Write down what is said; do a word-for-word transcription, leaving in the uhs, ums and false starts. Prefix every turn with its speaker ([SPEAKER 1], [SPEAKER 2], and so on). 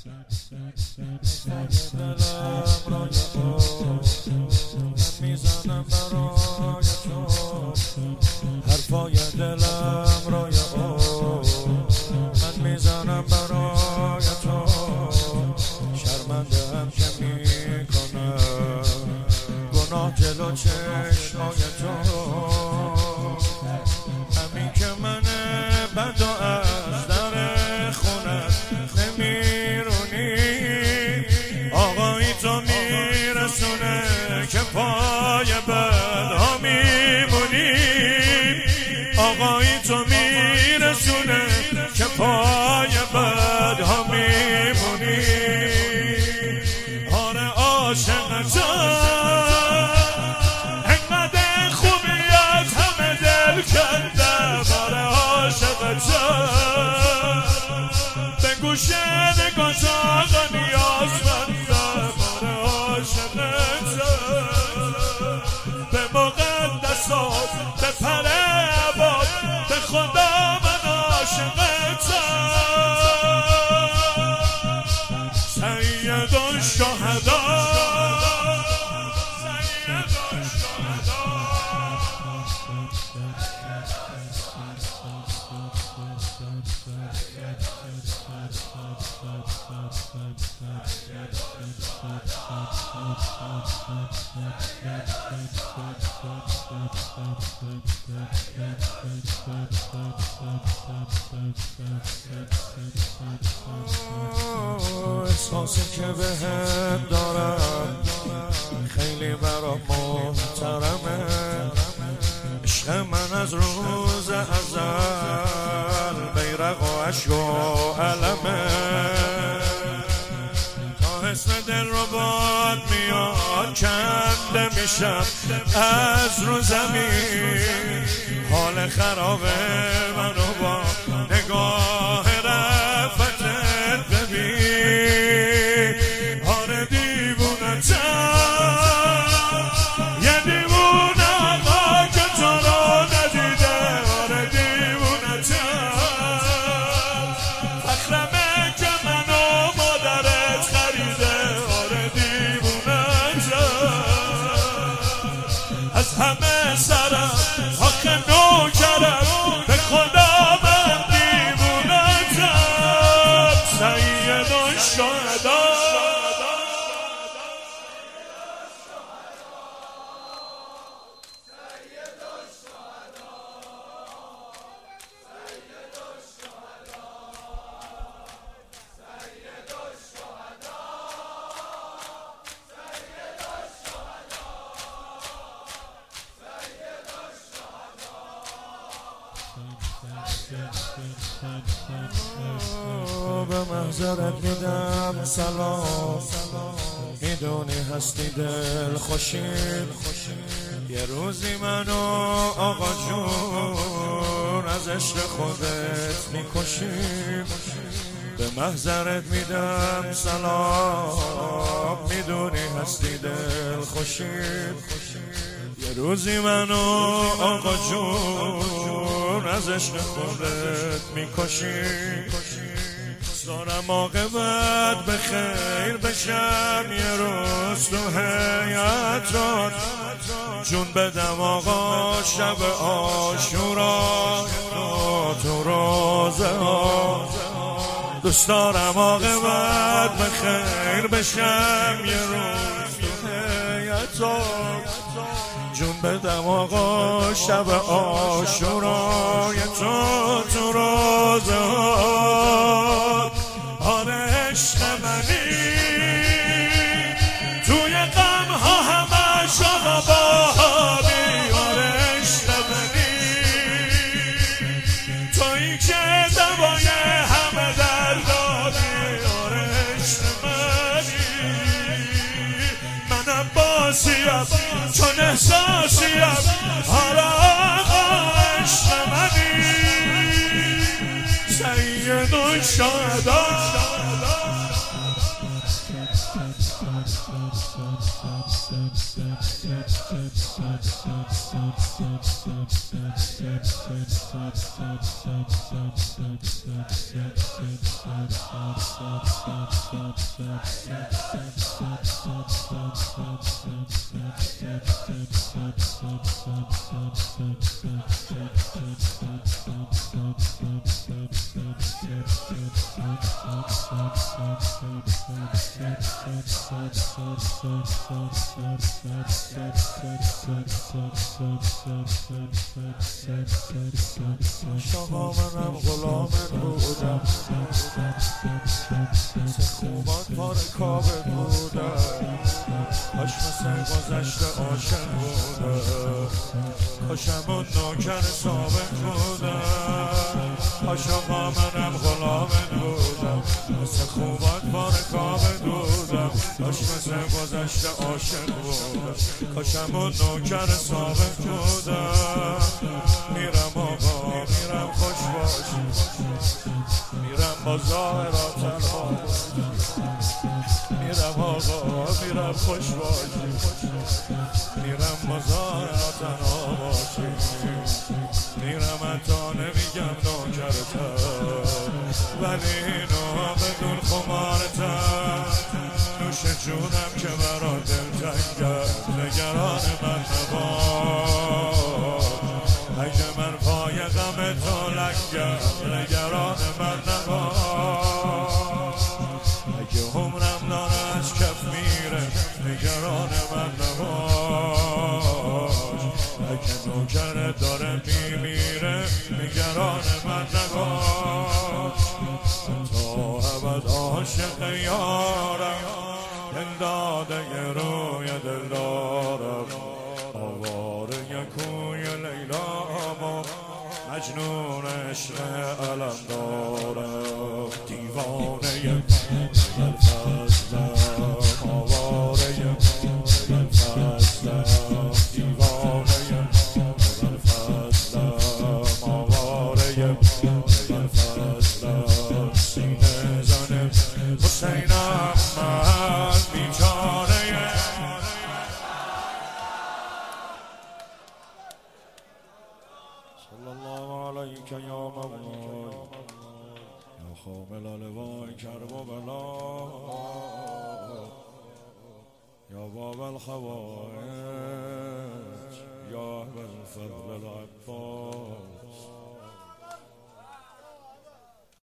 [SPEAKER 1] میزنم برای تو حرفای دلم روی او، من میزنم برای تو شرمنده هم که میکنم گناه جلو چشمای تو، همین که من بد و از در خونت نمیرونی، آقایی تو میرسونه که پای بدها میمونی، آقایی تو میرسونه که پای بدها میمونی. آره عاشقتم انقدر خوبی از همه دل کردم، آره عاشقتم به گوشه نگاهت آقا نیازمندم، آره عاشقتم به مقدسات به پر عباد به خدا من عاشقتم. سید الشهدا احساسی که بهم دارم خیلی برام محترمه، عشق من از روز ازل بیرق و عشق و علمه، تا حسن دل رو باد میاد کنده میشم از رو زمین، حال خرابه منو با نگاه رفتت ببین، آره دیوونتم یه دیوونه آقا که تو رو ندیده، آره دیوونتم فخرمه که منو مادرت خریده، آره دیوونتم از همه سرم آخه نوکرم به خدا من دیوونتم. سید الشهدا به محضرت میدم سلام، میدونی هستی دل خوشیم، یه روزی منو آقا جون از عشق خودت میکشیم، به محضرت میدم سلام، میدونی هستی دل خوشیم، یه روزی منو آقا جون از عشق خودت میکشیم، دارم عاقبت به خیر بشم یه روز تو حیاتات جون بدم آقا شب عاشورا تو روزه ها، دوست دارم عاقبت به خیر بشم یه روز تو حیاتات جون بدم آقا شب عاشورای تو تو روزه ها. آره عشق منی توی غم ها همش آقا بابی، آره عشق منی تویی که دوای همه دردادی، آره عشق منی من عباسیم چون احساسیم، آره آقا عشق منی سید الشهدا. شاقا منم غلامت بودم، سه خوبات پار کابت بودم، کاش مثل گذشته عاشق بودم، کاشم اون نوکر ثابت بودم. کاش آقا منم غلامت بودم، مثل خوبات پار کابت بودم، کاش مثل گذشته عاشق بودم، کاشم اون نوکر ثابت بودم. میرم آقا میرم خوش باشی، میرم با ظاهرا تنها، میرم آقا میرم خوش باشی، میرم با ظاهرا تنها باشی، میرم حتی نمیگم نوکرتم، ولی اینو بدون خمارتم. نوش جونم که برا دلتنگم، نگران من نباش، اگه من پای غم تو لنگم، نگران من نباش، اگه عمرم داره از کف میره، نگران من نباش، اگه نوکرت داره میمیره، نگران من نباش. تا ابد عاشق یارم، دل داده روی دل دارم، آواره کوی لیلام و مجنون عشق علم دارم، دیوانه الفضلم، آواره الفضلم، دیوانه الفضلم، آواره الفضلم، سینه زن حسینم من بیچاره. صلی الله علیک یا مولا یا خامل لوای کرب و بلا، یا باب الخوائج یا بالفضل العباس.